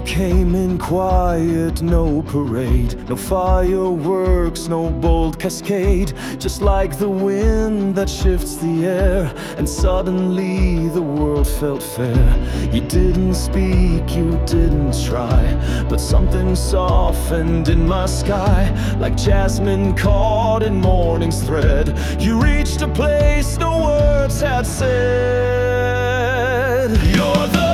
came in quiet, no parade, no fireworks, no bold cascade. Just like the wind that shifts the air, and suddenly the world felt fair. You didn't speak, you didn't try, but something softened in my sky. Like jasmine caught in morning's thread, you reached a place no words had said. You're the